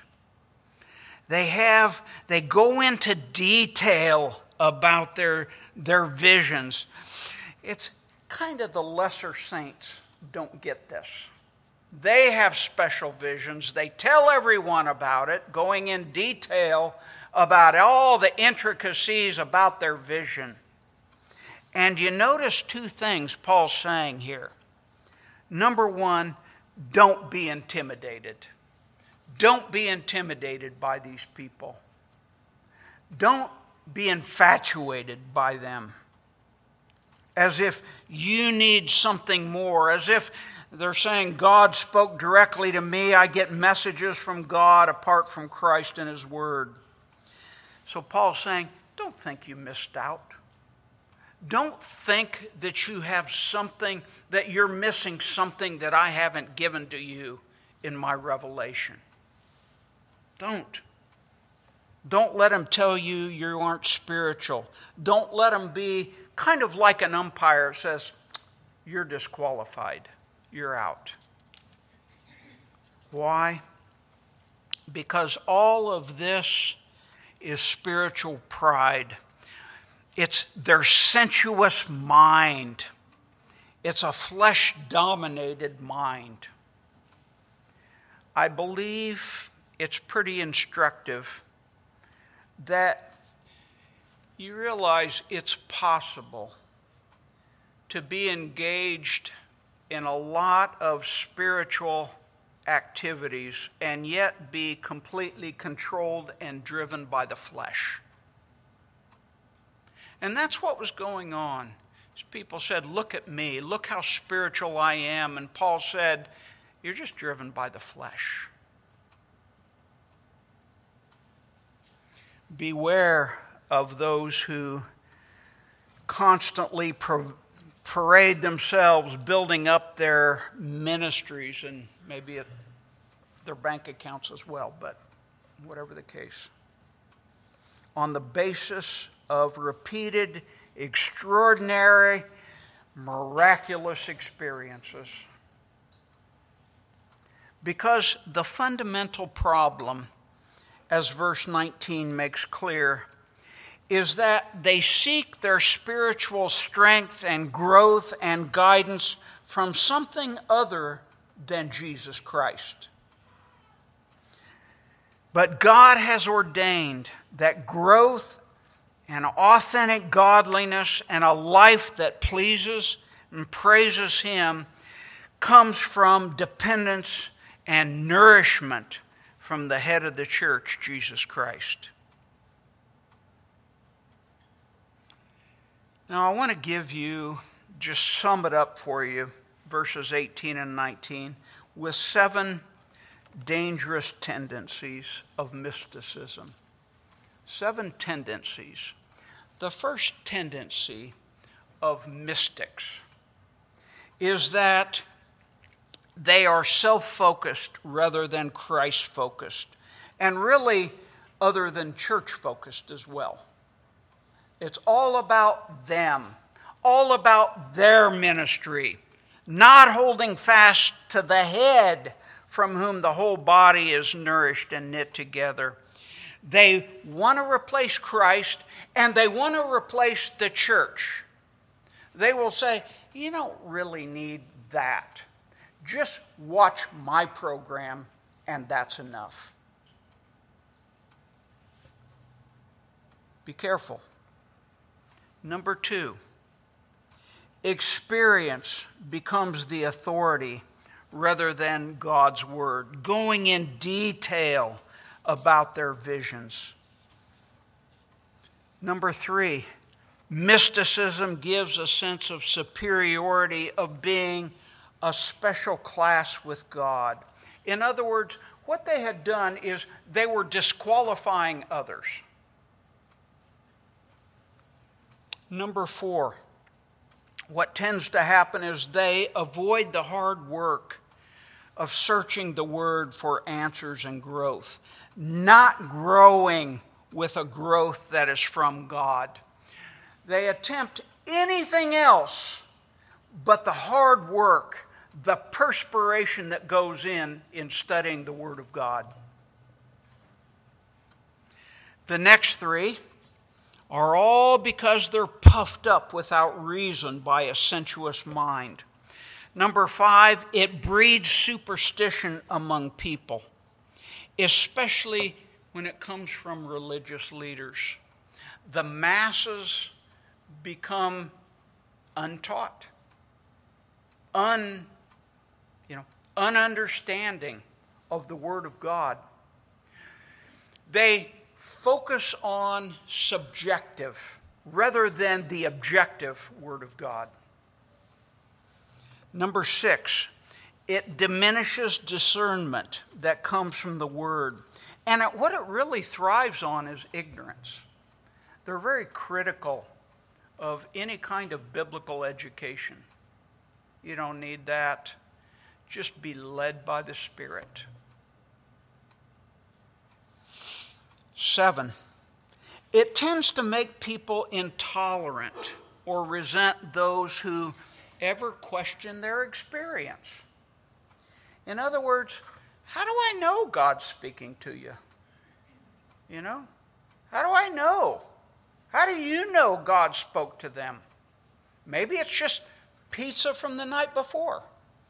They go into detail about their visions. It's kind of the lesser saints don't get this. They have special visions. They tell everyone about it, going in detail about all the intricacies about their vision. And you notice two things Paul's saying here. Number one, don't be intimidated. Don't be intimidated by these people. Don't be infatuated by them, as if you need something more, as if they're saying, God spoke directly to me. I get messages from God apart from Christ and His Word. So Paul's saying, don't think you missed out. Don't think that you have something, that you're missing something that I haven't given to you in my revelation. Don't. Don't let them tell you you aren't spiritual. Don't let them be kind of like an umpire that says, you're disqualified. You're out. Why? Because all of this is spiritual pride. It's their sensuous mind. It's a flesh-dominated mind. I believe it's pretty instructive that you realize it's possible to be engaged in a lot of spiritual activities and yet be completely controlled and driven by the flesh. And that's what was going on. People said, look at me, look how spiritual I am. And Paul said, you're just driven by the flesh. Beware of those who constantly parade themselves building up their ministries and maybe their bank accounts as well, but whatever the case, on the basis of repeated, extraordinary, miraculous experiences. Because the fundamental problem, as verse 19 makes clear, is that they seek their spiritual strength and growth and guidance from something other than Jesus Christ. But God has ordained that growth and authentic godliness and a life that pleases and praises Him comes from dependence and nourishment from the head of the church, Jesus Christ. Now, I want to give you, just sum it up for you, verses 18 and 19, with 7 dangerous tendencies of mysticism. 7 tendencies. The first tendency of mystics is that they are self-focused rather than Christ-focused, and really other than church-focused as well. It's all about them, all about their ministry, not holding fast to the head from whom the whole body is nourished and knit together. They want to replace Christ, and they want to replace the church. They will say, you don't really need that. Just watch my program, and that's enough. Be careful. Number 2, experience becomes the authority rather than God's word, going in detail about their visions. Number 3, mysticism gives a sense of superiority, of being a special class with God. In other words, what they had done is they were disqualifying others. Number 4, what tends to happen is they avoid the hard work of searching the Word for answers and growth, not growing with a growth that is from God. They attempt anything else but the hard work, the perspiration that goes in studying the Word of God. The next 3 are all because they're puffed up without reason by a sensuous mind. Number 5, it breeds superstition among people, especially when it comes from religious leaders. The masses become untaught, ununderstanding of the Word of God. They focus on subjective rather than the objective Word of God. Number 6, it diminishes discernment that comes from the Word. And what it really thrives on is ignorance. They're very critical of any kind of biblical education. You don't need that. Just be led by the Spirit. 7, it tends to make people intolerant or resent those who ever question their experience. In other words, how do I know God's speaking to you? How do I know? How do you know God spoke to them? Maybe it's just pizza from the night before.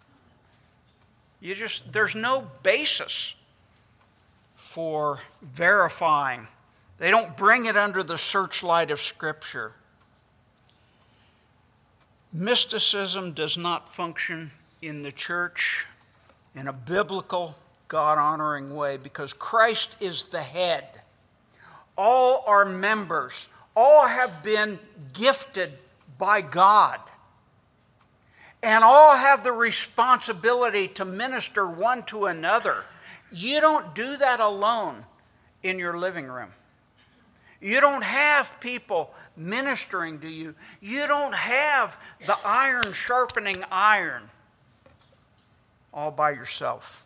There's no basis for verifying. They don't bring it under the searchlight of Scripture. Mysticism does not function in the church in a biblical, God-honoring way because Christ is the head. All are members. All have been gifted by God. And all have the responsibility to minister one to another. You don't do that alone in your living room. You don't have people ministering to you. You don't have the iron sharpening iron all by yourself.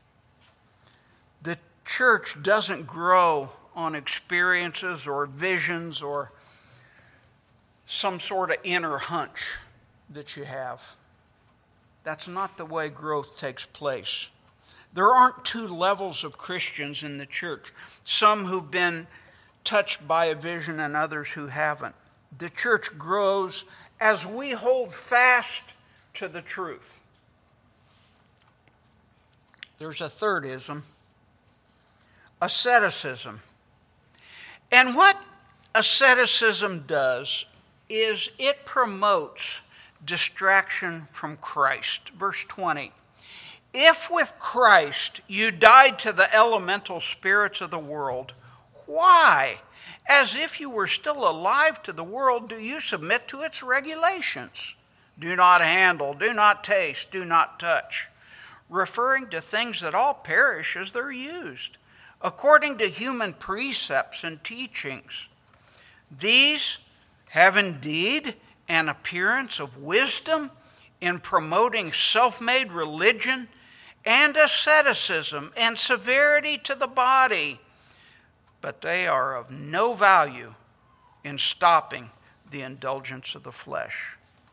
The church doesn't grow on experiences or visions or some sort of inner hunch that you have. That's not the way growth takes place. There aren't 2 levels of Christians in the church. Some who've been touched by a vision and others who haven't. The church grows as we hold fast to the truth. There's a third ism. asceticism. And what asceticism does is it promotes distraction from Christ. Verse 20. If with Christ you died to the elemental spirits of the world, why, as if you were still alive to the world, do you submit to its regulations? Do not handle, do not taste, do not touch, referring to things that all perish as they're used, according to human precepts and teachings. These have indeed an appearance of wisdom in promoting self-made religion and asceticism and severity to the body, but they are of no value in stopping the indulgence of the flesh.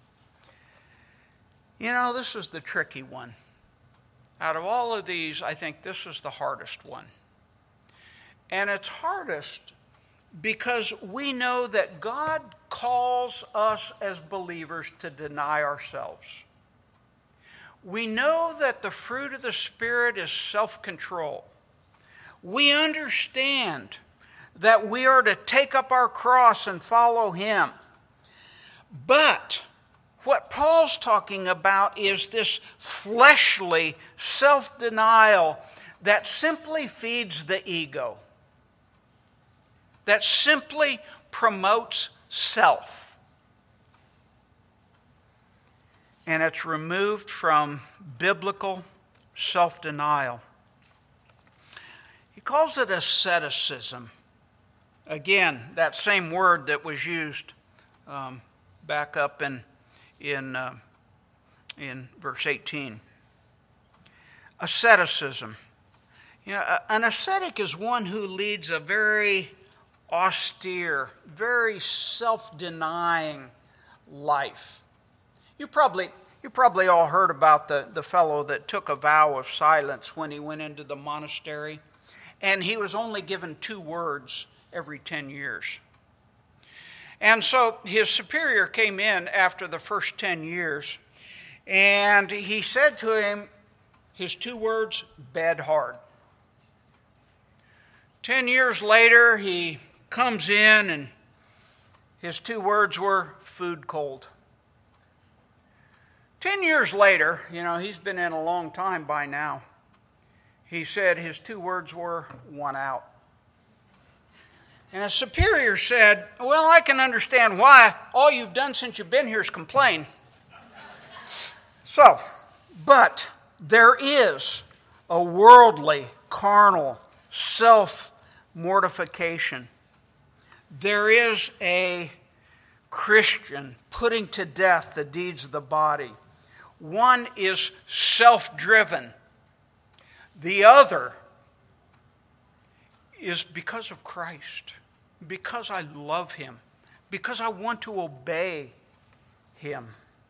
You know, this is the tricky one. Out of all of these, I think this is the hardest one. And it's hardest because we know that God calls us as believers to deny ourselves. We know that the fruit of the Spirit is self-control. We understand that we are to take up our cross and follow Him. But what Paul's talking about is this fleshly self-denial that simply feeds the ego, that simply promotes self. And it's removed from biblical self-denial. He calls it asceticism. Again, that same word that was used back up in verse 18. Asceticism. You know, an ascetic is one who leads a very austere, very self-denying life. You probably all heard about the fellow that took a vow of silence when he went into the monastery, and he was only given 2 words every 10 years. And so his superior came in after the first 10 years, and he said to him, his 2 words, bed hard. 10 years later, he comes in, and his 2 words were food cold. 10 years later, you know, he's been in a long time by now. He said his 2 words were one out. And his superior said, well, I can understand why. All you've done since you've been here is complain. So, but there is a worldly, carnal, self-mortification. There is a Christian putting to death the deeds of the body. One is self-driven. The other is because of Christ, because I love Him, because I want to obey Him.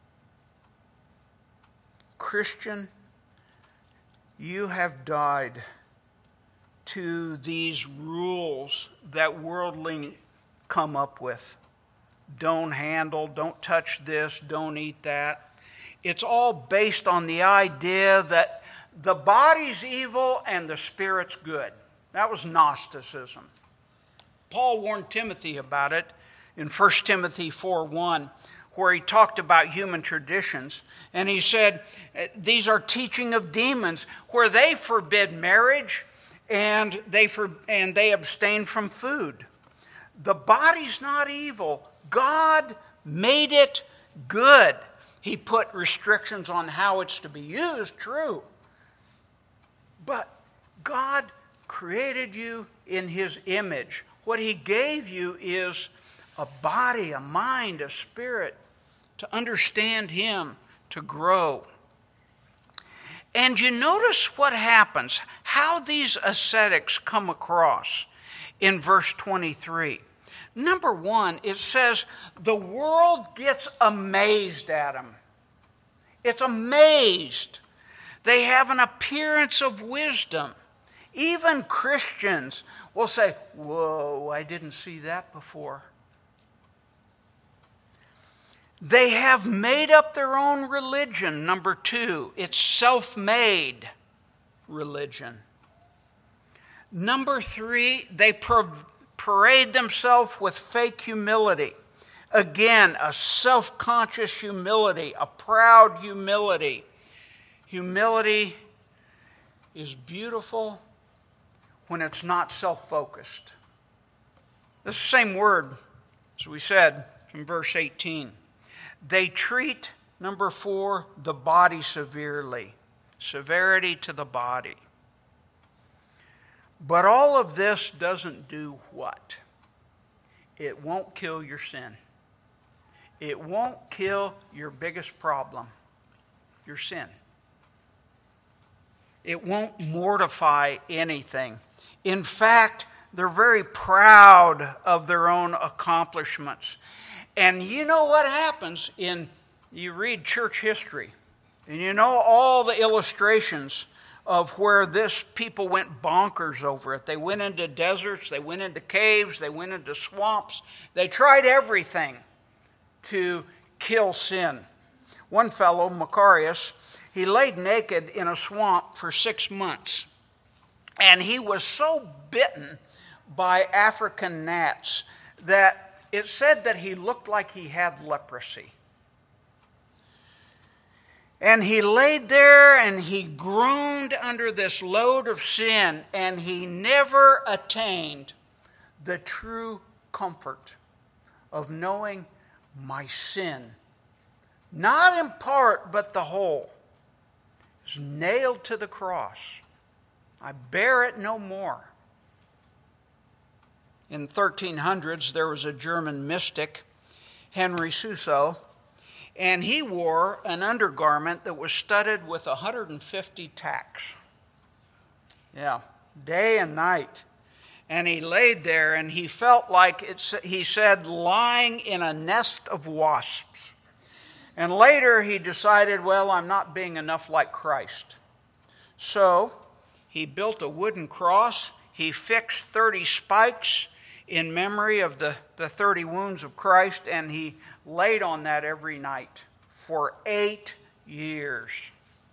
Christian, you have died to these rules that worldlings come up with. Don't handle, don't touch this, don't eat that. It's all based on the idea that the body's evil and the spirit's good. That was Gnosticism. Paul warned Timothy about it in 1 Timothy 4:1, where he talked about human traditions. And he said, these are teaching of demons, where they forbid marriage and they abstain from food. The body's not evil. God made it good. He put restrictions on how it's to be used, true. But God created you in His image. What He gave you is a body, a mind, a spirit to understand Him, to grow. And you notice what happens, how these ascetics come across in verse 23. Number 1, it says, the world gets amazed at them. It's amazed. They have an appearance of wisdom. Even Christians will say, whoa, I didn't see that before. They have made up their own religion, number 2. It's self-made religion. Number 3, they parade themselves with fake humility. Again, a self-conscious humility, a proud humility. Humility is beautiful when it's not self-focused. This is the same word, as we said, from verse 18. They treat, number 4, the body severely. Severity to the body. But all of this doesn't do what? It won't kill your sin. It won't kill your biggest problem, your sin. It won't mortify anything. In fact, they're very proud of their own accomplishments. And you know what happens you read church history, and you know all the illustrations of where this people went bonkers over it. They went into deserts, they went into caves, they went into swamps. They tried everything to kill sin. One fellow, Macarius, he laid naked in a swamp for 6 months. And he was so bitten by African gnats that it said that he looked like he had leprosy. And he laid there and he groaned under this load of sin, and he never attained the true comfort of knowing my sin, not in part but the whole, is nailed to the cross. I bear it no more. In 1300s, there was a German mystic, Henry Suso, and he wore an undergarment that was studded with 150 tacks. Yeah, day and night. And he laid there and he felt like, he said, lying in a nest of wasps. And later he decided, well, I'm not being enough like Christ. So he built a wooden cross. He fixed 30 spikes in memory of the 30 wounds of Christ, and he laid on that every night for 8 years.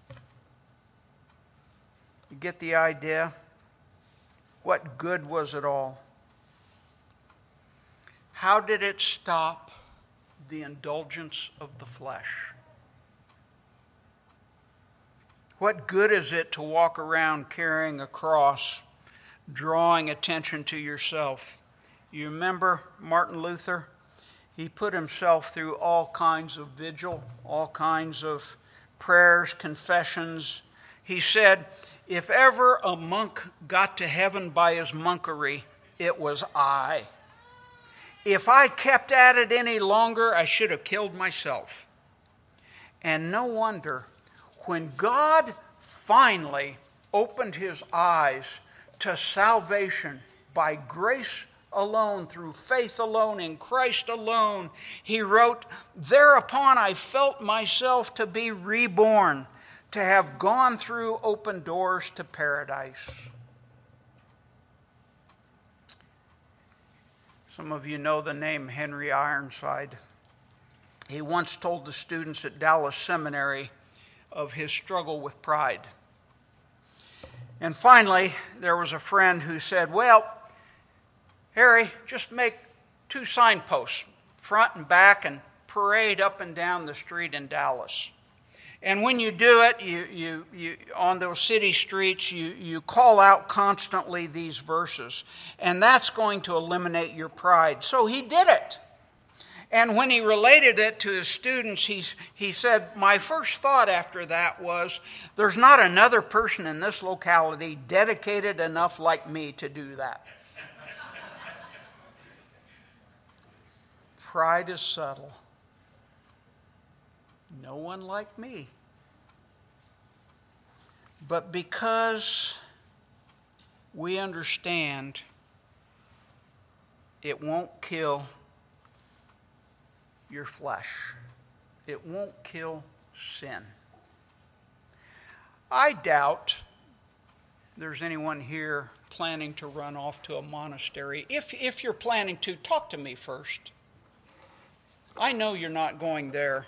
You get the idea? What good was it all? How did it stop the indulgence of the flesh? What good is it to walk around carrying a cross, drawing attention to yourself? You remember Martin Luther? He put himself through all kinds of vigil, all kinds of prayers, confessions. He said, if ever a monk got to heaven by his monkery, it was I. If I kept at it any longer, I should have killed myself. And no wonder, when God finally opened his eyes to salvation by grace alone, through faith alone, in Christ alone, he wrote, thereupon I felt myself to be reborn, to have gone through open doors to paradise. Some of you know the name Henry Ironside. He once told the students at Dallas Seminary of his struggle with pride. And finally, there was a friend who said, well, Harry, just make 2 signposts, front and back, and parade up and down the street in Dallas. And when you do it, you on those city streets, you call out constantly these verses. And that's going to eliminate your pride. So he did it. And when he related it to his students, he said, my first thought after that was, there's not another person in this locality dedicated enough like me to do that. Pride is subtle. No one like me. But because we understand it won't kill your flesh, it won't kill sin. I doubt there's anyone here planning to run off to a monastery. If you're planning to, talk to me first. I know you're not going there.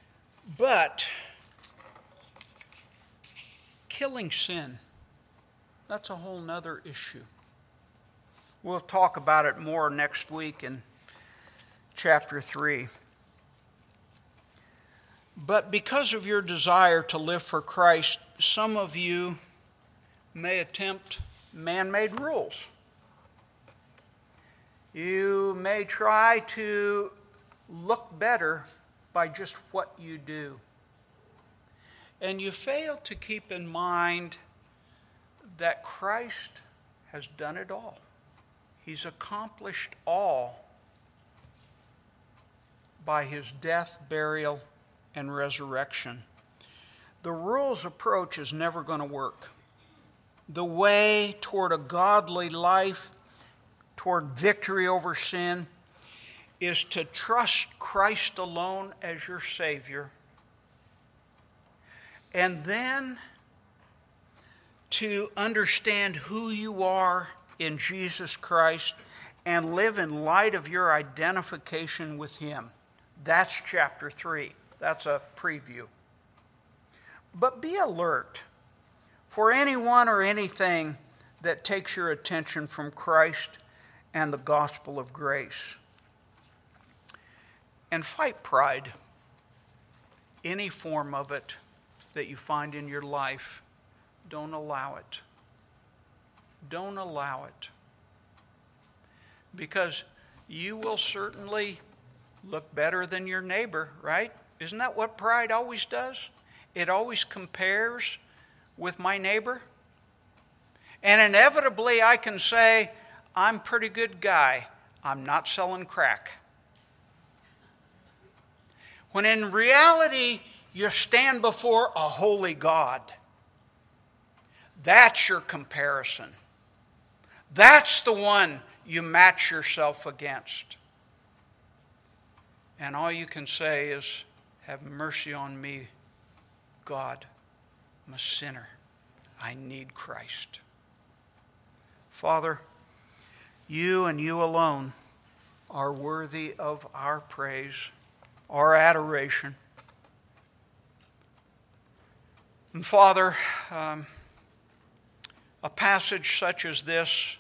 But killing sin that's a whole nother issue. We'll talk about it more next week in chapter 3. But because of your desire to live for Christ, some of you may attempt man-made rules. You may try to look better by just what you do. And you fail to keep in mind that Christ has done it all. He's accomplished all by his death, burial, and resurrection. The rules approach is never going to work. The way toward a godly life, toward victory over sin, is to trust Christ alone as your Savior, and then to understand who you are in Jesus Christ and live in light of your identification with him. That's chapter 3. That's a preview. But be alert for anyone or anything that takes your attention from Christ and the gospel of grace. And fight pride, any form of it that you find in your life. Don't allow it. Don't allow it. Because you will certainly look better than your neighbor, right? Isn't that what pride always does? It always compares with my neighbor. And inevitably I can say, I'm a pretty good guy. I'm not selling crack. When in reality, you stand before a holy God. That's your comparison. That's the one you match yourself against. And all you can say is, have mercy on me, God. I'm a sinner. I need Christ. Father, you and you alone are worthy of our praise, our adoration. And Father, a passage such as this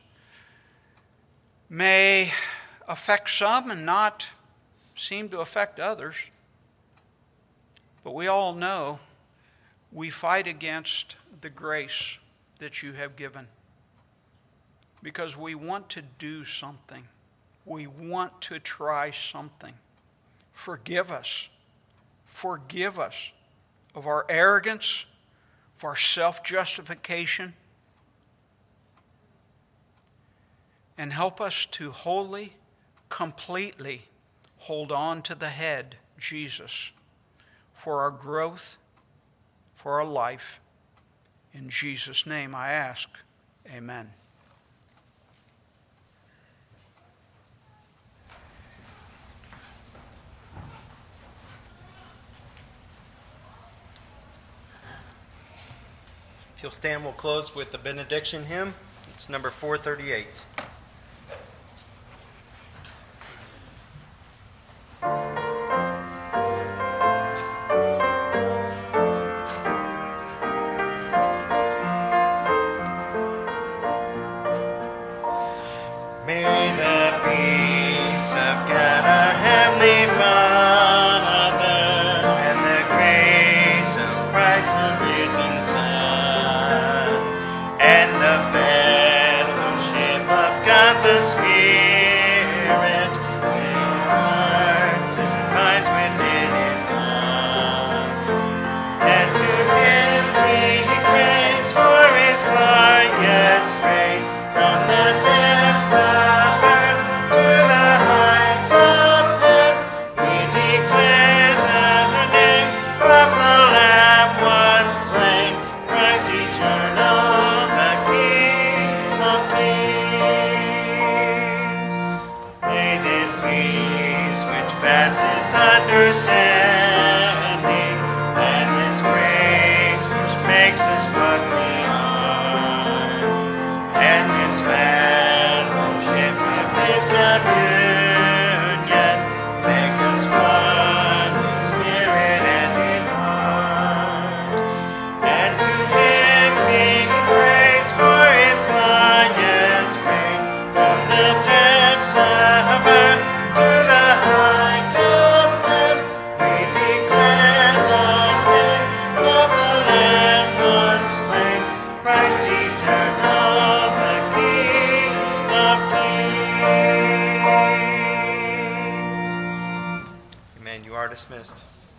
may affect some and not seem to affect others. But we all know we fight against the grace that you have given because we want to do something. We want to try something. Forgive us. Forgive us of our arrogance, of our self-justification, and help us to wholly, completely hold on to the head, Jesus, for our growth, for our life. In Jesus' name I ask, amen. If you'll stand, we'll close with the benediction hymn. It's number 438. May the peace of God our Heavenly Father and the grace of Christ the risen Son and the fellowship of God the Spirit with hearts and minds within His love, and to Him be praise for His glorious reign from the depths of earth to the heights of heaven. We declare the name of the Lamb once slain, Christ eternal, the King of kings. May this peace which passes understanding, and this grace which makes us what we are, and this fellowship with His communion, make us one in spirit and in heart. And to Him be praise for His Amen. You are dismissed.